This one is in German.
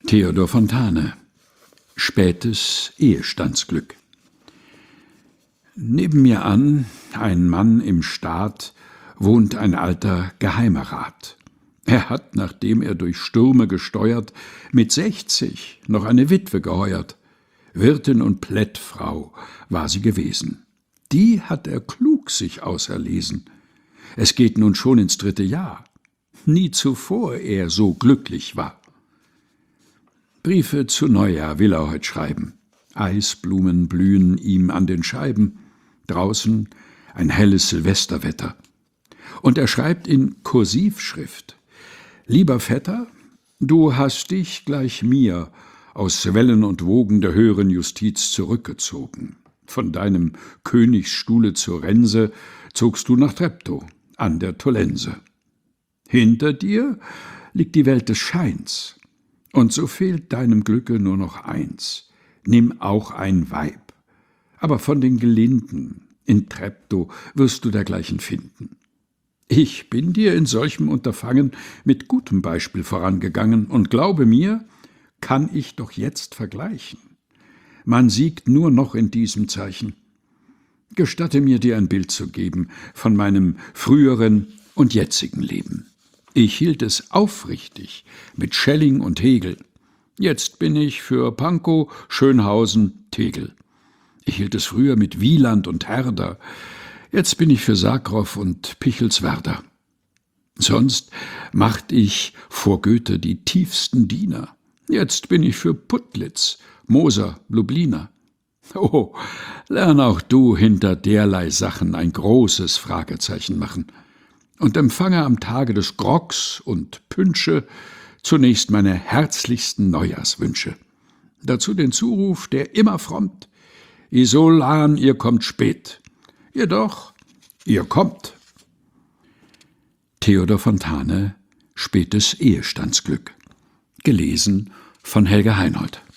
Theodor Fontane. Spätes Ehestandsglück. Neben mir an, ein Mann im Staat, wohnt ein alter Geheimerat. Er hat, nachdem er durch Stürme gesteuert, mit 60 noch eine Witwe geheuert. Wirtin und Plättfrau war sie gewesen. Die hat er klug sich auserlesen. Es geht nun schon ins 3. Jahr. Nie zuvor er so glücklich war. Briefe zu Neujahr will er heut schreiben. Eisblumen blühen ihm an den Scheiben. Draußen ein helles Silvesterwetter. Und er schreibt in Kursivschrift: Lieber Vetter, du hast dich gleich mir aus Wellen und Wogen der höheren Justiz zurückgezogen. Von deinem Königsstuhle zur Rense zogst du nach Treptow an der Tollense. Hinter dir liegt die Welt des Scheins, und so fehlt deinem Glücke nur noch eins: nimm auch ein Weib, aber von den Gelinden, in Treptow wirst du dergleichen finden. Ich bin dir in solchem Unterfangen mit gutem Beispiel vorangegangen, und glaube mir, kann ich doch jetzt vergleichen. Man siegt nur noch in diesem Zeichen. Gestatte mir, dir ein Bild zu geben von meinem früheren und jetzigen Leben. Ich hielt es aufrichtig mit Schelling und Hegel. Jetzt bin ich für Pankow, Schönhausen, Tegel. Ich hielt es früher mit Wieland und Herder. Jetzt bin ich für Sakrow und Pichelswerder. Sonst macht ich vor Goethe die tiefsten Diener. Jetzt bin ich für Putlitz, Moser, Lubliner. Oh, lern auch du hinter derlei Sachen ein großes Fragezeichen machen und empfange am Tage des Groggs und Pünsche zunächst meine herzlichsten Neujahrswünsche. Dazu den Zuruf, der immer frommt: Isolan, ihr kommt spät. Jedoch, ihr kommt. Theodor Fontane, Spätes Ehestandsglück. Gelesen von Helga Heinold.